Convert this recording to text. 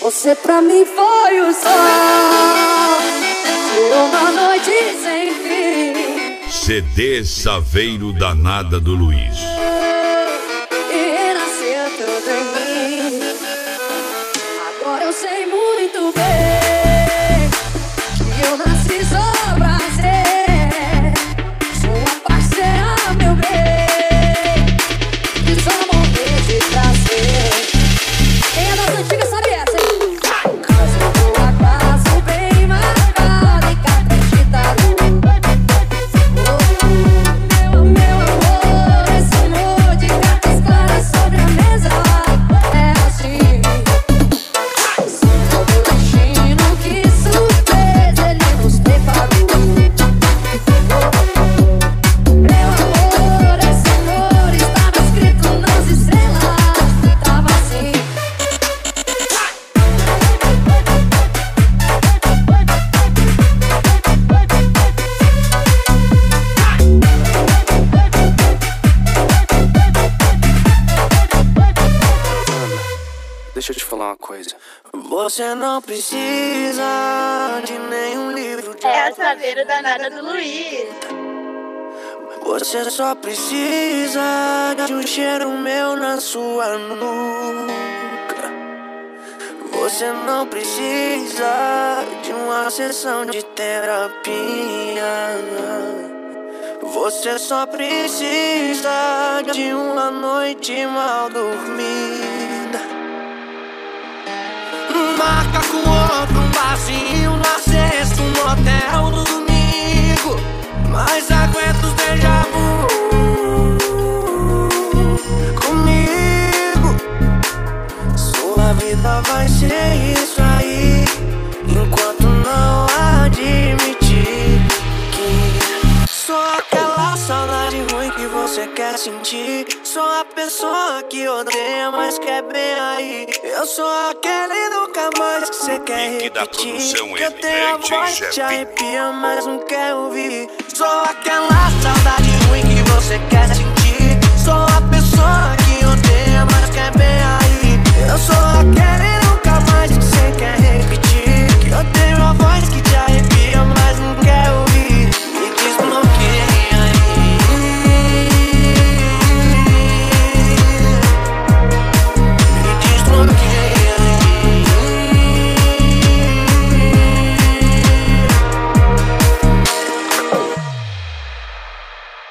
Você pra mim foi o sol de uma noite sem fim. CD Saveiro Danada do Luiz. E nasceu tudo em mim. Agora eu sei muito bem que eu nasci só pra ser sua parceira, meu bem, e só morrer de prazer. Quem é das antigas sabe essa, hein? Mas eu tô a classe bem marcada e caprichada. Meu amor, esse amor de cartas claras sobre a mesa é assim. Sinto meu destino, que surpresa ele nos preparou. Meu amor, esse amor estava escrito nas estrelas. Tava assim. Deixa eu te falar uma coisa. Você não precisa de nenhum livro de É a Saveiro Danada do Luiz. Você só precisa de um cheiro meu na sua nuca. Você não precisa de uma sessão de terapia. Você só precisa de uma noite mal dormida. Marca com outro um barzinho na sexta, um motel no domingo. Mas aguenta os déjà vu comigo. Sua vida vai ser isso aí, enquanto não admitir que sou aquela saudade ruim que você quer sentir. Sou a pessoa que odeia, mas quer bem aí. Eu sou aquele nunca mais que você quer Link da repetir. produção, Eu tenho a DJ voz que te Jeff. arrepia, mas não quer ouvir. Sou aquela saudade ruim que você quer sentir. Sou a pessoa